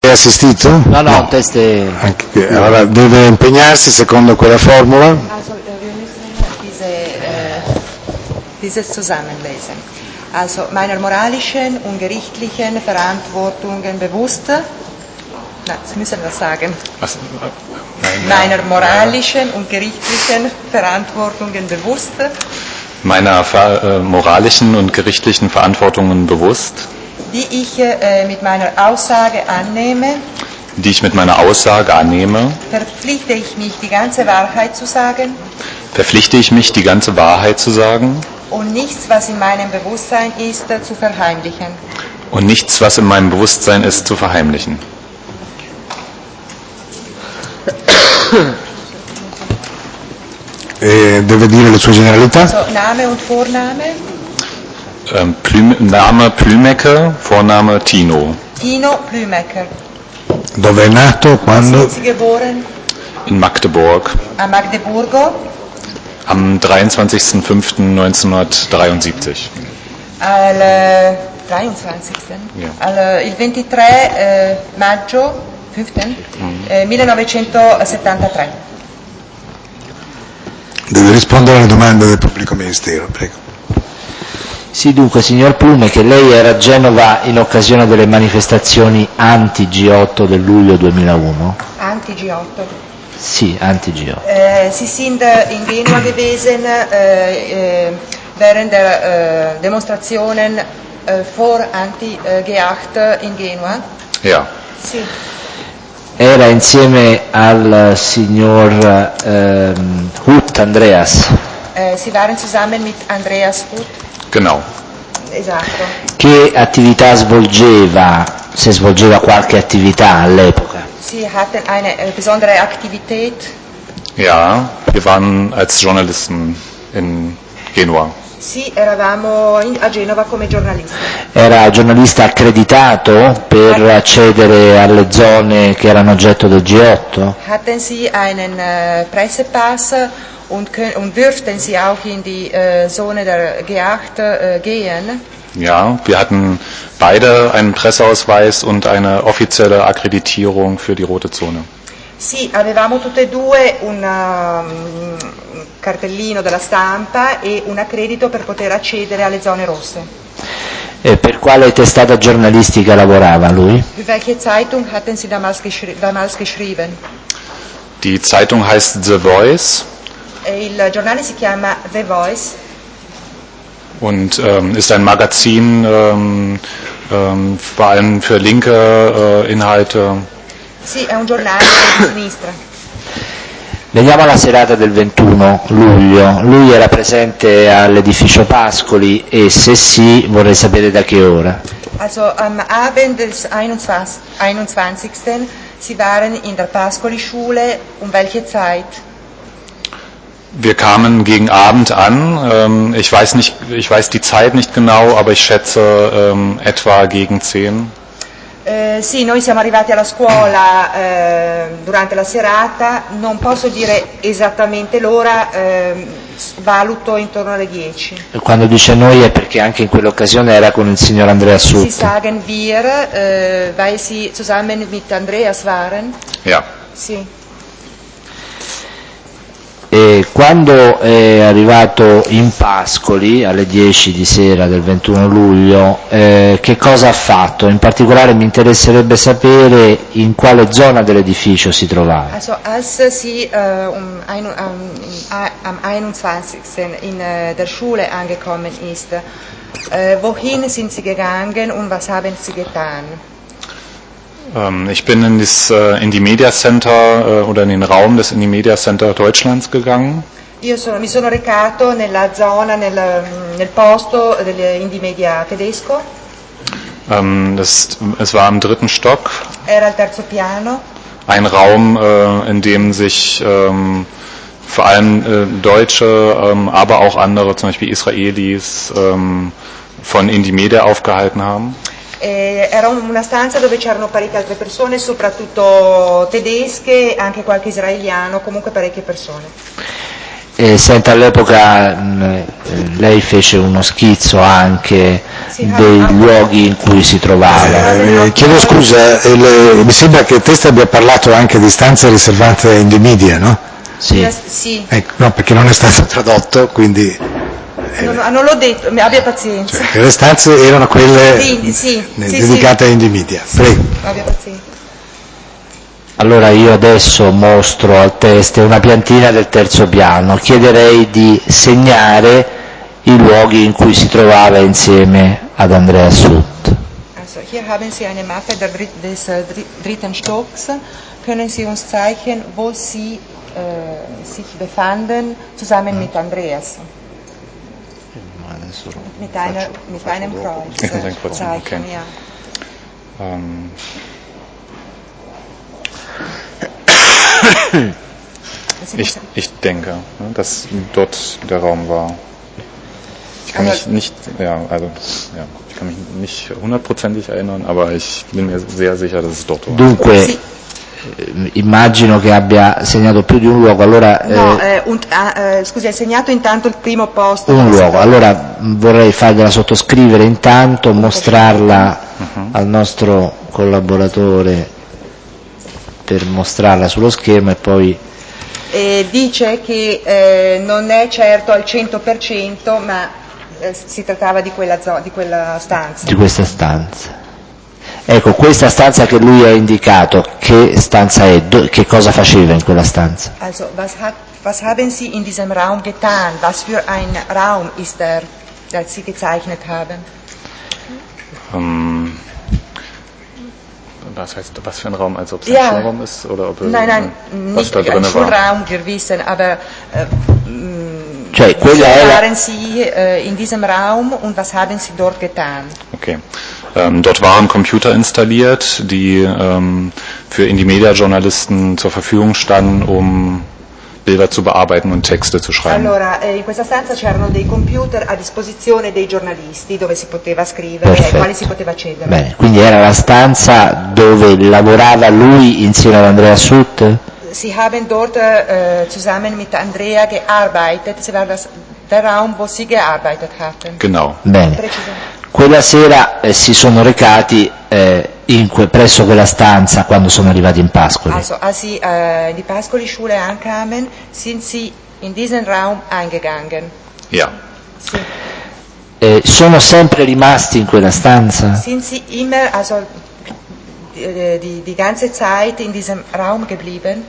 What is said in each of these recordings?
Hai assistito? No, teste. Allora deve impegnarsi secondo quella formula. Also, wir müssen dieses zusammenlesen. Also, meiner moralischen und gerichtlichen Verantwortungen bewusst. Sie müssen das sagen. Was? Meiner moralischen und gerichtlichen Verantwortungen bewusst. Meiner moralischen und gerichtlichen Verantwortungen bewusst. Die ich mit meiner Aussage annehme. Die ich mit meiner Aussage annehme. Verpflichte ich mich, die ganze Wahrheit zu sagen. Verpflichte ich mich, die ganze Wahrheit zu sagen. Und nichts, was in meinem Bewusstsein ist, zu verheimlichen. Und nichts, was in meinem Bewusstsein ist, zu verheimlichen. Deve dire le sue generalità. Also, Name und Vorname. Name Plümecke, Vorname Tino. Tino Plümecker. Dove è nato? Quando? Sind Sie geboren? In Magdeburg. A Magdeburgo. Am 23.05.1973. Al 23. Ja. Il 23 maggio 1973. Deve rispondere alle domande del pubblico ministero, prego. Sì, dunque, signor Plume, che lei era a Genova in occasione delle manifestazioni anti-G8 del luglio 2001? Anti-G8. Sì, anti-G8. Sie sind in Genua gewesen während der Demonstrationen vor Anti-G8 in Genua? Ja. Sì. Era insieme al signor Hutt, Andreas. Sie waren zusammen mit Andreas Hutt. Genau. Esatto. Che attività svolgeva, se svolgeva qualche attività all'epoca? Sie hatten eine besondere Aktivität. Ja, wir waren als Journalisten in Genua. Sì, eravamo a Genova come giornalisti. Era giornalista accreditato per accedere alle zone che erano oggetto del G8? Hatten Sie einen Pressepass und dürften Sie auch in die Zone der G8 gehen? Ja, wir hatten beide einen Presseausweis und eine offizielle Akkreditierung für die rote Zone. Sì, avevamo tutte e due un cartellino della stampa e un accredito per poter accedere alle zone rosse. E per quale testata giornalistica lavorava lui? Für welche Zeitung hatten Sie damals geschrieben? Die Zeitung heißt The Voice. Il giornale si chiama The Voice. Und ist ein Magazin, vor allem für linke Inhalte. Sì, è un giornale di sinistra. Veniamo alla serata del 21 luglio. Lui era presente all'edificio Pascoli e se sì vorrei sapere da che ora. Also am Abend des 21. Sie waren in der Pascoli-Schule, um welche Zeit? Wir kamen gegen Abend an. Ich weiß die Zeit nicht genau, aber ich schätze etwa gegen 10. Sì, noi siamo arrivati alla scuola durante la serata, non posso dire esattamente l'ora, valuto intorno alle 10. E quando dice noi è perché anche in quell'occasione era con il signor Andrea Sutt. Sie sagen wir, weil Sie zusammen mit Andreas waren? Ja. Sì. E quando è arrivato in Pascoli alle 10 di sera del 21 luglio, che cosa ha fatto? In particolare mi interesserebbe sapere in quale zona dell'edificio si trovava. Also als Sie am 21. in der Schule angekommen ist, wohin sind Sie gegangen und was haben Sie getan? Ich bin in die Media Center oder in den Raum des Indie Media Center Deutschlands gegangen. Mi sono recato nella zona, nel posto dell'Indie Media tedesco. Es war am 3. Stock. Era al terzo piano. Ein Raum, in dem sich vor allem Deutsche, aber auch andere, zum Beispiel Israelis, von Indie Media aufgehalten haben. Era una stanza dove c'erano parecchie altre persone, soprattutto tedesche, anche qualche israeliano, comunque parecchie persone. Senta, all'epoca lei fece uno schizzo anche dei luoghi in cui si trovava. Chiedo scusa, mi sembra che te abbia parlato anche di stanze riservate in the media, no? Sì. Sì. Ecco, no, perché non è stato tradotto, quindi... Non l'ho detto, abbia pazienza. Cioè, le stanze erano quelle dedicate in the media. Prego. Abbia pazienza. Allora io adesso mostro al test una piantina del terzo piano, chiederei di segnare i luoghi in cui si trovava insieme ad Andrea Sutt. Also hier haben Sie eine Mappe des dritten Stocks. Können Sie uns zeichnen, wo Sie sich befanden, zusammen mit Andreas? Mit einem Kreuzzeichen, ja. Ich denke, dass dort der Raum war. Ich kann mich nicht hundertprozentig erinnern, aber ich bin mir sehr sicher, dass es dort war. Dunque, immagino che abbia segnato più di un luogo, allora... scusi, hai segnato intanto il primo posto? Un luogo, allora vorrei fargliela sottoscrivere intanto, mostrarla al nostro collaboratore per mostrarla sullo schermo e poi... dice che non è certo al 100%, ma si trattava di quella stanza. Di questa stanza. Ecco, questa stanza che lui ha indicato, che stanza è? Che cosa faceva in quella stanza? Also, was haben Sie in diesem Raum getan? Was für ein Raum ist der Sie gezeichnet haben? Was heißt, was für ein Raum? Also ob es ein Schulraum ist? Oder ob nein, nicht ein Schulraum, wir wissen, aber cioè, waren Sie in diesem Raum und was haben Sie dort getan? Okay. Dort waren Computer installiert, die für Indie-Media-Journalisten zur Verfügung standen, um Bilder zu bearbeiten und Texte zu schreiben. Allora, in questa stanza c'erano dei computer a disposizione dei giornalisti dove si poteva scrivere e ai quali si poteva accedere. Bene, quindi era la stanza dove lavorava lui insieme ad Andrea Sutt? Sie haben dort zusammen mit Andrea gearbeitet, sie war der Raum, wo sie gearbeitet hatten. Genau. Bene. Quella sera si sono recati presso quella stanza quando sono arrivati in Pascoli. Also, als Sie in die Pascoli-Schule ankamen, sind Sie in diesen Raum eingegangen? Ja. Sì. Sono sempre rimasti in quella stanza? Sind Sie immer, also die ganze Zeit in diesem Raum geblieben?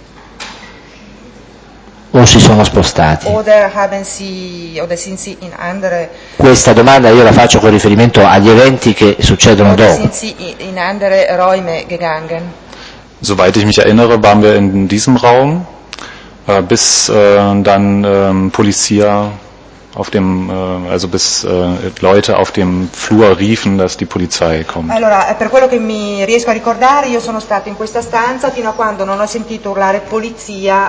O si sono spostati? Oder sind Sie in andere... Questa domanda io la faccio con riferimento agli eventi che succedono dopo. Sind Sie in andere Räume gegangen? Soweit ich mich erinnere, waren wir in diesem Raum, bis dann Polizia auf dem, bis Leute auf dem Flur riefen, dass die Polizei kommt. Allora, per quello che mi riesco a ricordare, io sono stato in questa stanza fino a quando non ho sentito urlare polizia.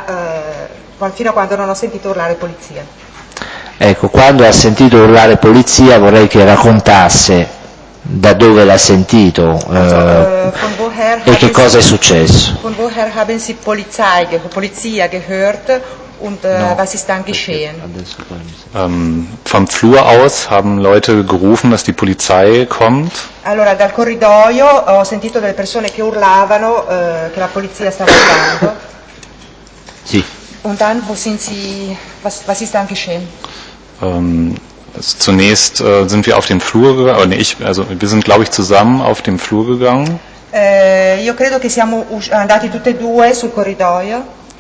Ecco, quando ha sentito urlare polizia vorrei che raccontasse da dove l'ha sentito e che cosa è successo. Von woher haben Sie Polizia gehört und was ist dann geschehen? Vom Flur aus haben Leute gerufen, dass die Polizei kommt. Allora, dal corridoio ho sentito delle persone che urlavano che la polizia stava arrivando. Sì. Und dann, was ist dann geschehen? Zunächst sind wir auf den Flur gegangen, wir sind, glaube ich, zusammen auf dem Flur gegangen. Io credo che siamo andati tutti e due sul corridoio.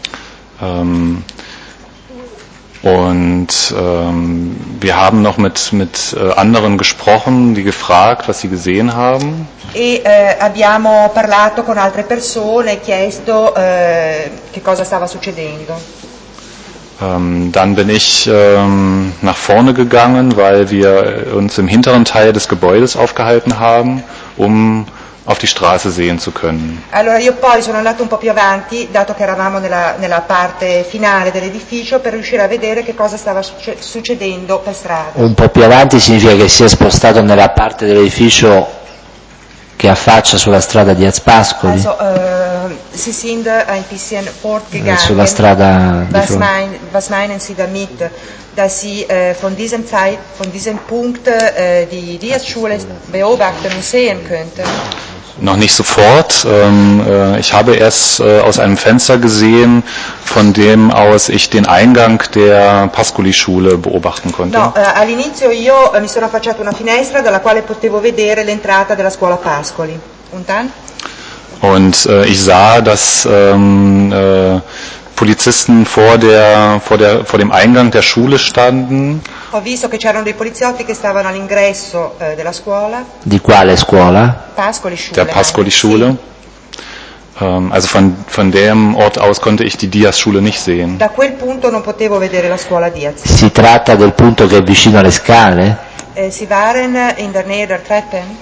Wir haben noch mit anderen gesprochen, die gefragt, was sie gesehen haben. E abbiamo parlato con altre persone e chiesto che cosa stava succedendo. Dann bin ich nach vorne gegangen, weil wir uns im hinteren Teil des Gebäudes aufgehalten haben, um auf die Straße sehen zu können. Allora io poi sono andato un po' più avanti, dato che eravamo nella parte finale dell'edificio, per riuscire a vedere che cosa stava succedendo per strada. Un po' più avanti significa che si è spostato nella parte dell'edificio che affaccia sulla strada di Pascoli? Also, Sie sind ein bisschen fortgegangen. Sulla strada di was meinen Sie damit? dass Sie von diesem Punkt die Diaz-Schule beobachten und sehen könnten? Noch nicht sofort. Ich habe erst aus einem Fenster gesehen, von dem aus ich den Eingang der Pascoli-Schule beobachten konnte. No, all'inizio io mi sono affacciato una finestra dalla quale potevo vedere l'entrata della scuola Pascoli. Und dann? Und ich sah, dass Polizisten vor dem Eingang der Schule standen. Ho visto che c'erano dei poliziotti che stavano all'ingresso della scuola. Di quale scuola? Pascoli-Schule. Der Pascoli-Schule. Sì. Also von dem Ort aus konnte ich die Diaz-Schule nicht sehen. Da quel punto non potevo vedere la scuola Diaz. Si tratta del punto che è vicino alle scale? Sie waren in der Nähe der Treppen?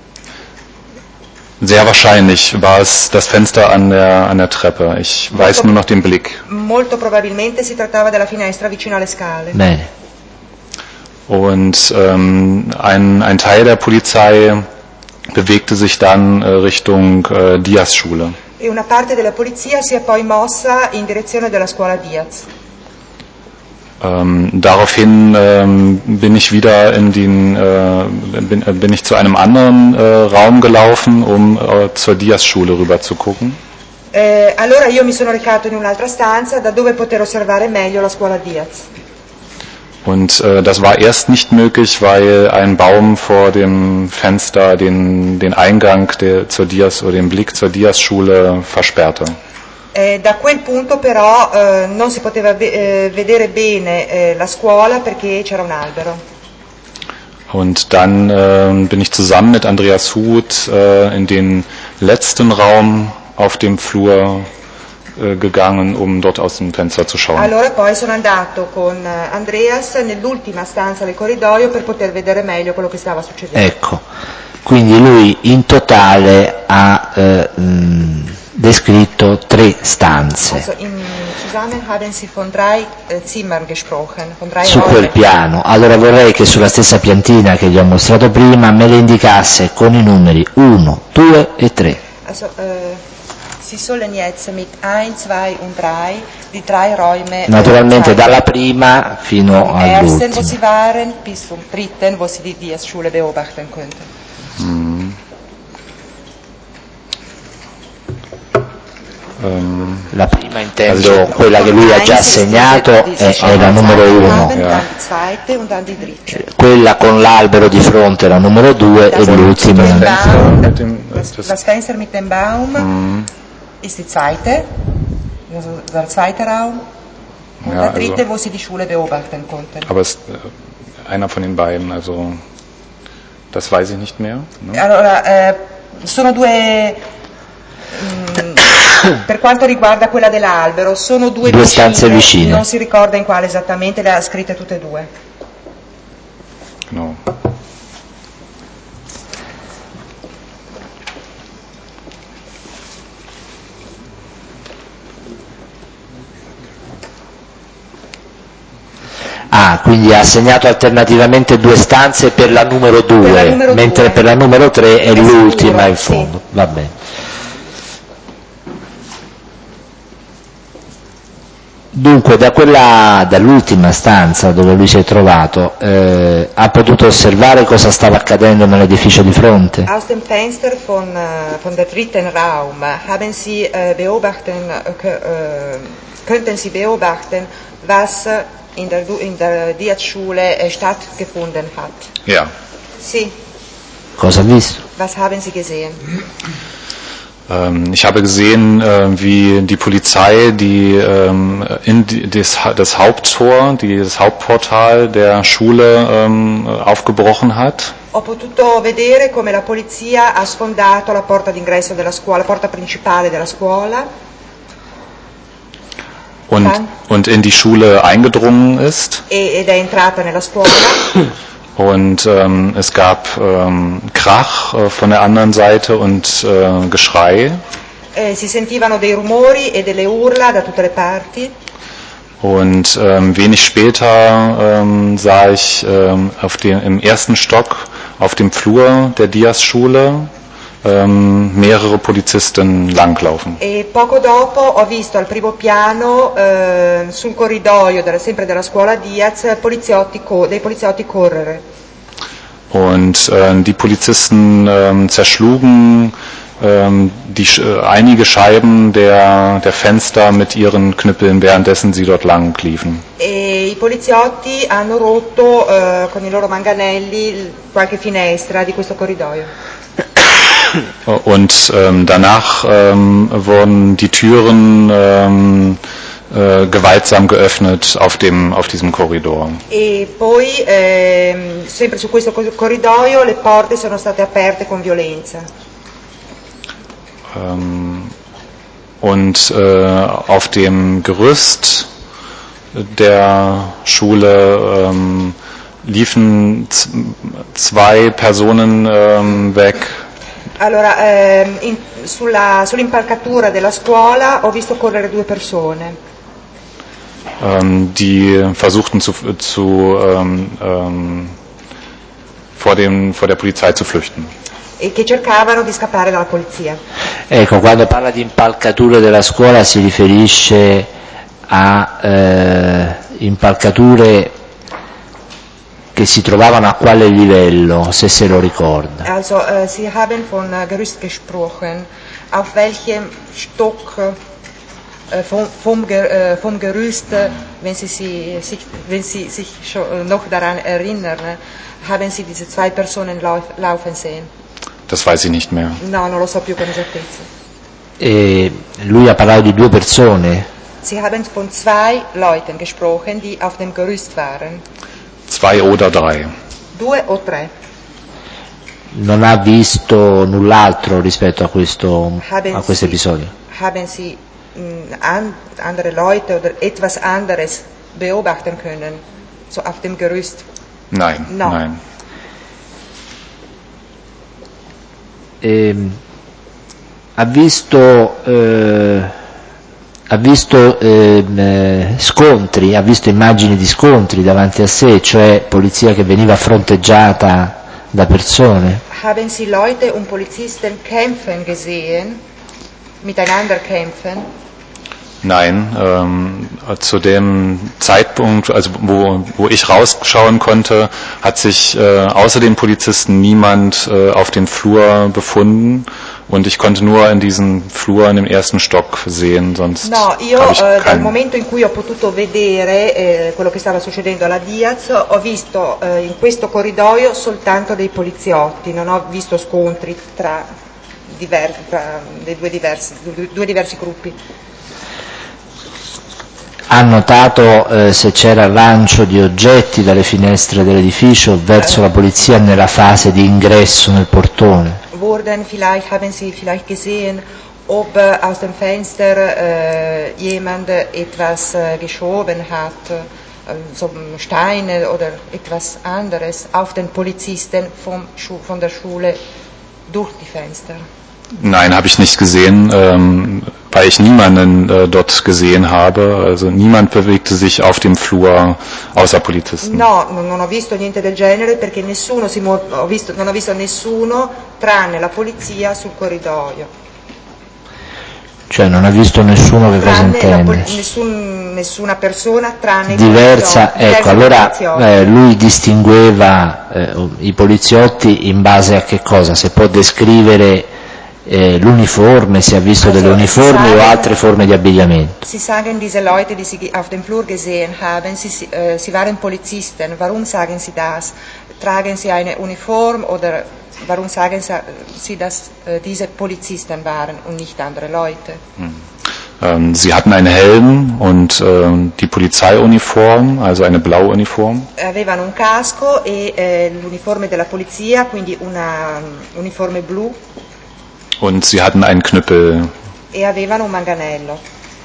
Sehr wahrscheinlich war es das Fenster an der Treppe. Ich weiß nur noch den Blick. Molto probabilmente si trattava della finestra vicino alle scale. Bene. Und ein Teil der Polizei bewegte sich dann Richtung Diaz-Schule. E una parte della polizia si è poi mossa in direzione della scuola Diaz. Daraufhin bin ich wieder bin ich zu einem anderen Raum gelaufen, um zur Diaz-Schule rüber zu gucken. Allora io mi sono recato in un'altra stanza da dove poter osservare meglio la scuola Diaz. Und das war erst nicht möglich, weil ein Baum vor dem Fenster den Eingang zur Diaz oder den Blick zur Diaz-Schule versperrte. Da quel punto però non si poteva vedere bene la scuola perché c'era un albero. Und dann bin ich zusammen mit Andreas Huth in den letzten Raum auf dem Flur gegangen, um dort aus dem Fenster zu schauen. Allora poi sono andato con Andreas nell'ultima stanza del corridoio per poter vedere meglio quello che stava succedendo. Ecco, quindi lui in totale ha descritto 3 stanze. Also zusammen haben Sie von 3 Zimmern gesprochen, von 3 Su quel piano. Allora vorrei che sulla stessa piantina che gli ho mostrato prima me le indicasse con i numeri 1, 2 e 3. Also, Sie sollen jetzt mit 1, 2 und 3 die 3 Räume Naturalmente dalla prima fino all'ultimo. all'ultima. Wo Sie waren bis zum dritten, wo Sie die Diaz-Schule beobachten könnten. La prima intendo quella che lui ha già assegnato è la numero 1, quella con l'albero di fronte è la numero 2 e l'ultima. Das Fenster mit dem Baum ist die zweite, also der zweite Raum und der dritte, wo Sie die Schule beobachten konnten. Aber einer von den beiden, also das weiß ich nicht mehr. Ne? Allora, sono due. Per quanto riguarda quella dell'albero, sono due stanze vicine. Non si ricorda in quale esattamente, le ha scritte tutte e 2. No. Ah, quindi ha assegnato alternativamente 2 stanze per la numero 2, mentre per la numero 3 è l'ultima in fondo. Sì. Va bene. Dunque, dall'ultima stanza dove lui si è trovato, ha potuto osservare cosa stava accadendo nell'edificio di fronte? Aus dem Fenster von der dritten Raum haben Sie könnten Sie beobachten, was in der Diaz-Schule stattgefunden hat? Ja. Sì. Cosa ha visto? Was haben Sie gesehen? Ich habe gesehen, wie die Polizei das Haupttor, das Hauptportal der Schule aufgebrochen hat. Ho potuto vedere come la polizia ha sfondato la porta d'ingresso della scuola, la porta principale della scuola. Und in die Schule eingedrungen ist. Ed è entrata nella scuola. Und es gab Krach von der anderen Seite und Geschrei. Si sentivano dei rumori e delle urla da tutte le parti. Und wenig später sah ich im ersten Stock auf dem Flur der Diaz-Schule mehrere Polizisten langlaufen. E poco dopo ho visto al primo piano, sul corridoio sempre della scuola Diaz, dei poliziotti correre. Und die Polizisten zerschlugen einige Scheiben der Fenster mit ihren Knüppeln, währenddessen sie dort lang liefen. E i poliziotti hanno rotto con i loro manganelli qualche finestra di questo corridoio. Und danach wurden die Türen gewaltsam geöffnet auf diesem Korridor. E poi sempre su questo corridoio le porte sono state aperte con violenza. Und auf dem Gerüst der Schule liefen zwei Personen weg. Allora, sull'impalcatura della scuola ho visto correre due persone. Die versuchten vor der Polizei zu flüchten. E che cercavano di scappare dalla polizia. Ecco, quando parla di impalcature della scuola si riferisce a impalcature che si trovavano a quale livello, se lo ricorda? Also, Sie haben von Gerüst gesprochen. Auf welchem Stock vom Gerüst, wenn Sie sich schon noch daran erinnern, haben Sie diese zwei Personen laufen sehen? Das weiß ich nicht mehr. No, non lo so più con esattezza. E lui ha parlato di due persone? Sie haben von zwei Leuten gesprochen, die auf dem Gerüst waren. 2 oder 3. 2 o 3. Non ha visto null'altro rispetto a questo episodio? Haben Sie andere Leute oder etwas anderes beobachten können, so auf dem Gerüst? Nein, no. Nein. Ha visto scontri, ha visto immagini di scontri davanti a sé, cioè polizia che veniva fronteggiata da persone? Haben Sie Leute und Polizisten kämpfen gesehen, miteinander kämpfen? Nein, zu dem Zeitpunkt, also wo ich rausschauen konnte, hat sich außer den Polizisten niemand auf dem Flur befunden und ich konnte nur in diesem Flur in dem ersten Stock sehen, sonst No, io habe ich dal momento in cui ho potuto vedere quello che stava succedendo alla Diaz, ho visto in questo corridoio soltanto dei poliziotti, non ho visto scontri tra dei due diversi gruppi. Ha notato se c'era lancio di oggetti dalle finestre dell'edificio verso la polizia nella fase di ingresso nel portone? Haben Sie vielleicht gesehen, ob aus dem Fenster jemand etwas geschoben hat, so Steine oder etwas anderes auf den Polizisten von der Schule durch die Fenster? Nein, habe ich nicht gesehen, weil ich niemanden dort gesehen habe. Also niemand bewegte sich auf dem Flur außer Polizisten. No, non ho visto niente del genere perché non ho visto nessuno tranne la polizia sul corridoio. Cioè non ha visto nessuno, che cosa intende? Nessuna persona tranne diversa, ecco, allora lui distingueva i poliziotti in base a che cosa? Se può descrivere l'uniforme, se ha visto delle uniformi o altre forme di abbigliamento. Sie sagen diese Leute, die Sie auf dem Flur gesehen haben, sie waren Polizisten. Warum sagen Sie das? Tragen Sie eine Uniform oder warum sagen Sie, dass diese Polizisten waren und nicht andere Leute? Sie hatten einen Helm und die Polizeiuniform, also eine blaue Uniform. Avevano un casco e l'uniforme della polizia, quindi una uniforme blu. Und sie hatten einen Knüppel. E avevano un manganello.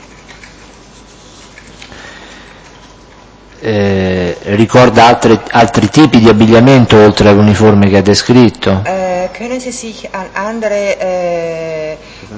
Ricorda altri tipi di abbigliamento oltre all'uniforme che ha descritto? Können Sie sich an andere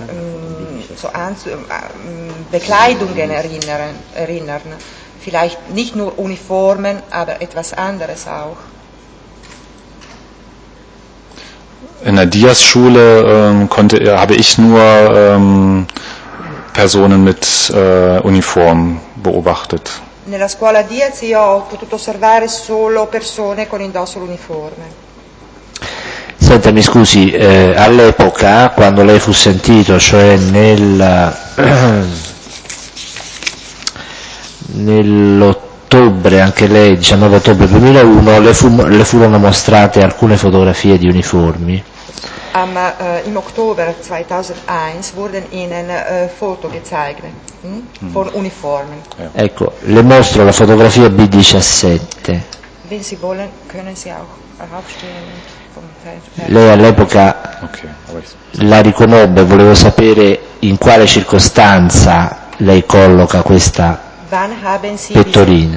Bekleidungen erinnern? Vielleicht nicht nur Uniformen, aber etwas anderes auch. In der Diaz-Schule habe ich nur Personen mit Uniform beobachtet. Nella scuola Diaz io ho potuto osservare solo persone con indosso l'uniforme. Senta, mi scusi, all'epoca, quando lei fu sentito, cioè nell'ottobre, anche lei, 19 ottobre 2001, le furono mostrate alcune fotografie di uniformi? Im Oktober 2001 wurden Ihnen Foto gezeichnet von Uniformen. Ecco, le mostro la fotografia B17. Wenn Sie wollen, können Sie auch aufstehen. Lei all'epoca la riconobbe, volevo sapere in quale circostanza lei colloca questa pettorina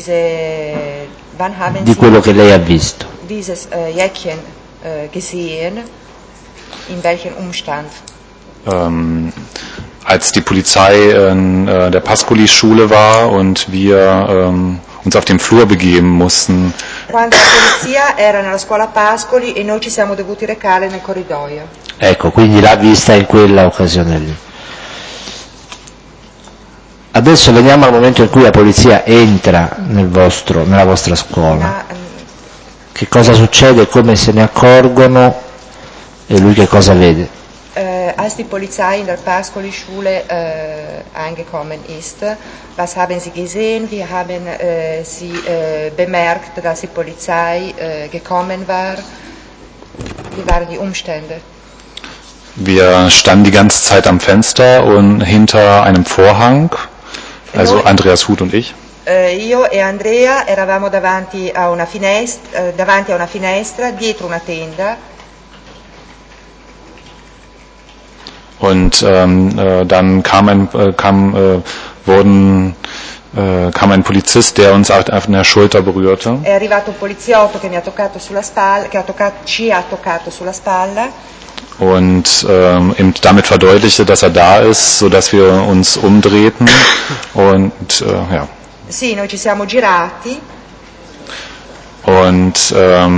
di quello che lei ha visto. Dieses Jäckchen gesehen, in welchem Umstand? Als die Polizei in der Pascoli-Schule war und wir uns auf den Flur begeben mussten. Quando la polizia era nella scuola Pascoli e noi ci siamo dovuti recare nel corridoio. Ecco, quindi l'ha vista in quella occasione lì. Adesso veniamo al momento in cui la polizia entra nella vostra scuola. Che cosa succede, come se ne accorgono e lui che cosa vede? Als die Polizei in der Pascoli-Schule angekommen ist, was haben Sie gesehen? Wie haben Sie bemerkt, dass die Polizei gekommen war? Wie waren die Umstände? Wir standen die ganze Zeit am Fenster und hinter einem Vorhang, also Andreas Huth und ich. Io e Andrea eravamo davanti a una finestra, dietro una tenda. Und dann kam ein Polizist, der uns auf der Schulter berührte. È arrivato un poliziotto che mi ha toccato sulla spalla, ci ha toccato sulla spalla. Und eben damit verdeutlichte, dass er da ist, sodass wir uns umdrehten. Und ja. Sì, noi ci siamo girati. Und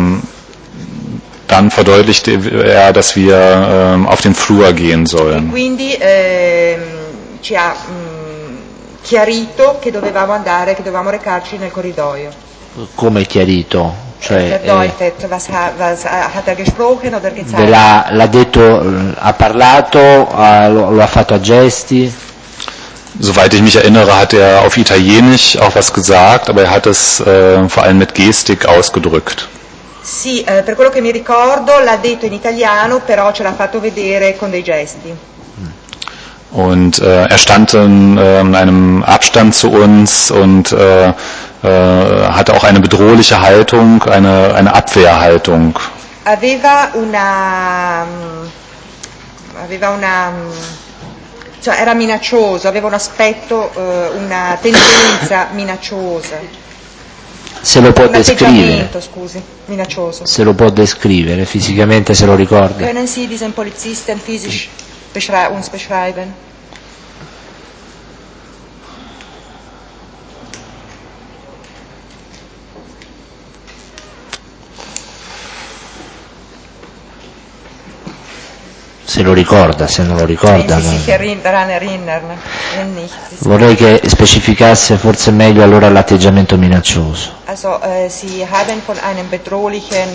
dann verdeutlichte er, dass wir auf den Flur gehen sollen. E quindi ci ha chiarito che dovevamo andare, che dovevamo recarci nel corridoio. Come chiarito? Cioè, Bedeutet, was hat er gesprochen oder gezeigt? L'ha detto, ha parlato, lo ha fatto a gesti? Soweit ich mich erinnere, hat er auf Italienisch auch was gesagt, aber er hat es vor allem mit Gestik ausgedrückt. Sì, per quello che mi ricordo l'ha detto in italiano, però ce l'ha fatto vedere con dei gesti. Und er stand in einem Abstand zu uns und hatte auch eine bedrohliche Haltung, eine Abwehrhaltung. Cioè era minaccioso, aveva un aspetto, una tendenza minacciosa. Se lo può descrivere? Scusi, minaccioso. Se lo può descrivere, fisicamente se lo ricorda? Können Sie diesen Polizisten physisch uns beschreiben? Se lo ricorda, se non lo ricorda. Vorrei che specificasse forse meglio allora l'atteggiamento minaccioso. Also, Sie haben von einem bedrohlichen,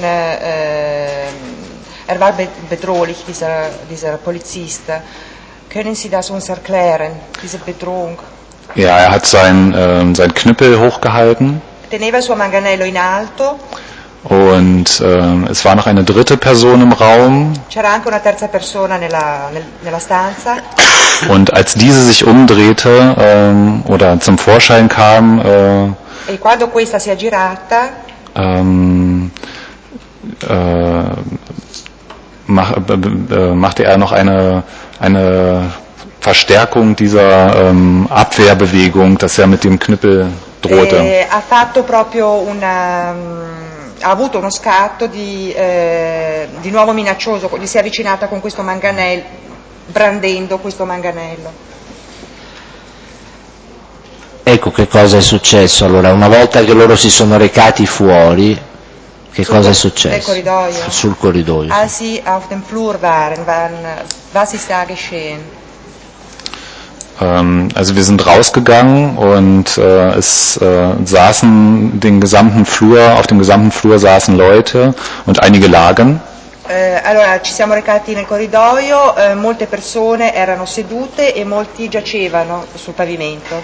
war bedrohlich, dieser Polizist. Können Sie das uns erklären, diese Bedrohung? Ja, er hat sein Knüppel hochgehalten. Teneva il suo manganello in alto. Und es war noch eine dritte Person im Raum. C'era anche una terza persona nella stanza. Und als diese sich umdrehte oder zum Vorschein kam, e quando questa si è girata, machte er noch eine Verstärkung dieser Abwehrbewegung, dass er mit dem Knüppel drohte. Ha fatto proprio ha avuto uno scatto di nuovo minaccioso, gli si è avvicinata con questo manganello, brandendo questo manganello. Ecco che cosa è successo allora, una volta che loro si sono recati fuori, Che cosa è Nel successo? corridoio. Sul corridoio. Als sie auf dem Flur waren, was ist da geschehen? Also wir sind rausgegangen und es saßen auf dem gesamten Flur saßen Leute und einige lagen. Allora ci siamo recati nel corridoio, molte persone erano sedute e molti giacevano sul pavimento.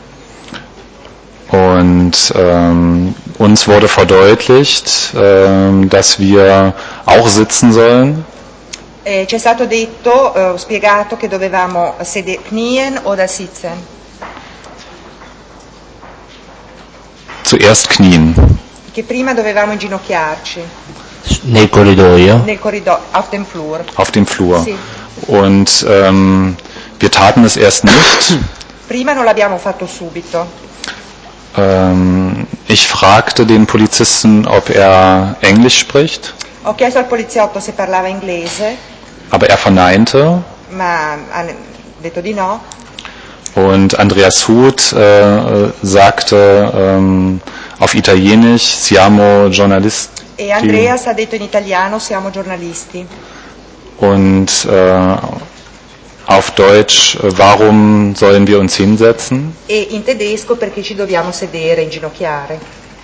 Und uns wurde verdeutlicht, dass wir auch sitzen sollen. Ci è stato detto, spiegato che dovevamo knien oder sitzen. Zuerst knien. Che prima dovevamo inginocchiarci. Nel corridoio? Nel corridoio, auf dem Flur. Auf dem Flur. Sì. Und wir taten es erst nicht. Prima non l'abbiamo fatto subito. Ich fragte den Polizisten, ob er Englisch spricht. Ho chiesto al poliziotto se parlava inglese, Aber er verneinte. ma ha detto di no. Und Andreas Huth sagte auf Italienisch, siamo giornalisti. E Andreas ha detto in italiano, siamo giornalisti. Und auf Deutsch, warum sollen wir uns hinsetzen? E in tedesco, perché ci dobbiamo sedere, inginocchiare.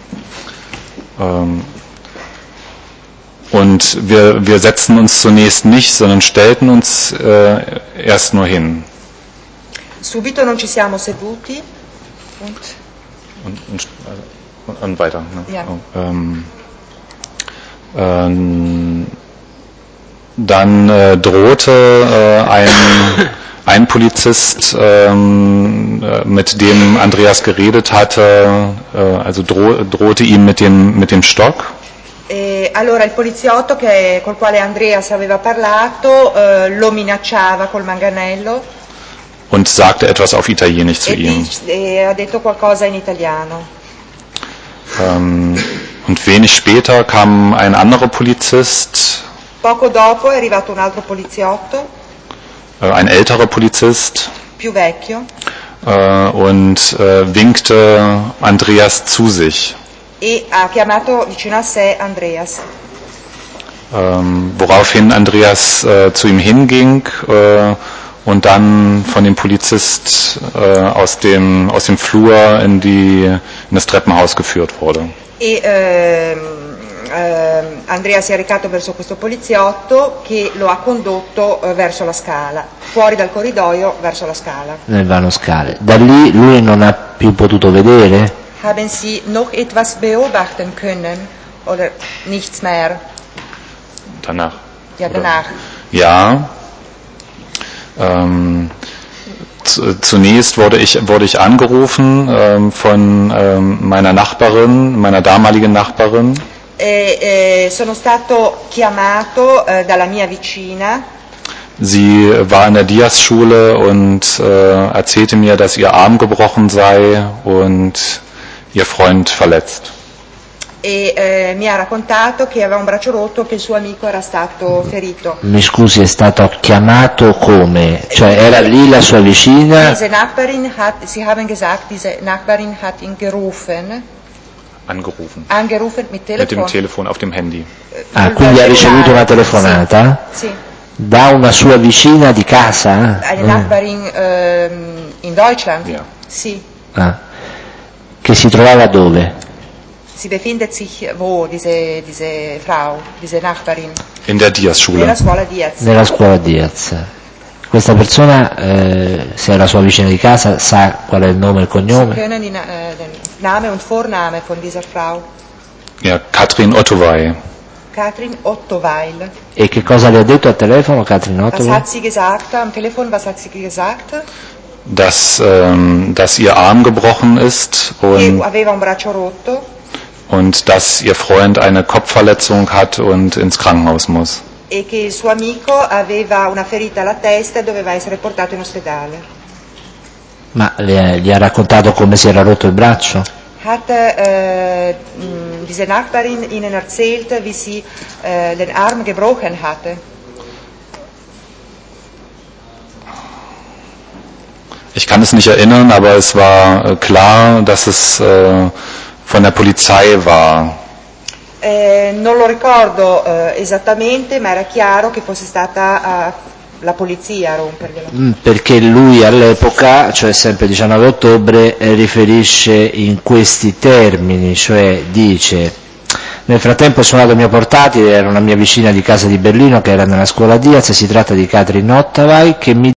Und wir setzten uns zunächst nicht, sondern stellten uns erst nur hin. Subito non ci siamo seduti Und weiter. Ne? Ja. Dann drohte ein Polizist, mit dem Andreas geredet hatte, also drohte ihm mit dem Stock. Allora il poliziotto col quale Andreas aveva parlato lo minacciava col manganello Und sagte etwas auf Italienisch zu ihm. e ha detto qualcosa in italiano. Und wenig später kam ein anderer Polizist, Poco dopo è arrivato un altro poliziotto, ein älterer Polizist, più vecchio, und winkte Andreas zu sich. e ha chiamato vicino a sé Andreas. Woraufhin Andreas zu ihm hinging und dann von dem Polizist aus dem Flur in das Treppenhaus geführt wurde. Andrea si è recato verso questo poliziotto che lo ha condotto verso la scala, fuori dal corridoio verso la scala. Nel vano scale. Da lì lui non ha più potuto vedere? Haben Sie noch etwas beobachten können oder nichts mehr? Danach. Ja, danach. Ja. Zunächst wurde ich angerufen von meiner damaligen Nachbarin. Sono stato chiamato dalla mia vicina. Sie war in der Diaz-Schule und erzählte mir, dass ihr Arm gebrochen sei und ihr Freund verletzt. Mi ha raccontato che aveva un braccio rotto, che il suo amico era stato ferito. Mi scusi, è stato chiamato come? Cioè era lì la sua vicina? Sie haben gesagt, diese Nachbarin hat ihn gerufen. Angerufen mit Telefon. Mit dem Telefon auf dem Handy. Quindi ha ricevuto una telefonata? Sì. Da una sua vicina di casa? Eine Nachbarin in Deutschland? Ja. Sì. Che si trovava dove? Sie befindet sich wo, diese Frau, diese Nachbarin? In der Diaz-Schule. Nella scuola Diaz. Nella scuola Diaz. Questa persona, se è la sua vicina di casa, sa qual è il nome e il cognome? Sie können den Name und Vorname von dieser Frau? Ja, Katrin Ottowey. Katrin Ottowey. E che cosa le ha detto al telefono Katrin Ottowey? Was hat sie gesagt am Telefon? Was hat sie gesagt? Dass ihr Arm gebrochen ist Che aveva un braccio rotto. Und dass ihr Freund eine Kopfverletzung hat und ins Krankenhaus muss. E che il suo amico aveva una ferita alla testa e doveva essere portato in ospedale. Ma gli ha raccontato come si era rotto il braccio? Hat diese Nachbarin Ihnen erzählt, wie sie den Arm gebrochen hatte? Ich kann es nicht erinnern, aber es war klar, dass es von der Polizei war. Non lo ricordo esattamente, ma era chiaro che fosse stata la polizia a romperglielo. Perché lui all'epoca, cioè sempre 19 ottobre, riferisce in questi termini, cioè dice: nel frattempo ho suonato il mio portatile, era una mia vicina di casa di Berlino che era nella scuola Diaz, si tratta di Katrin Ottaway, che mi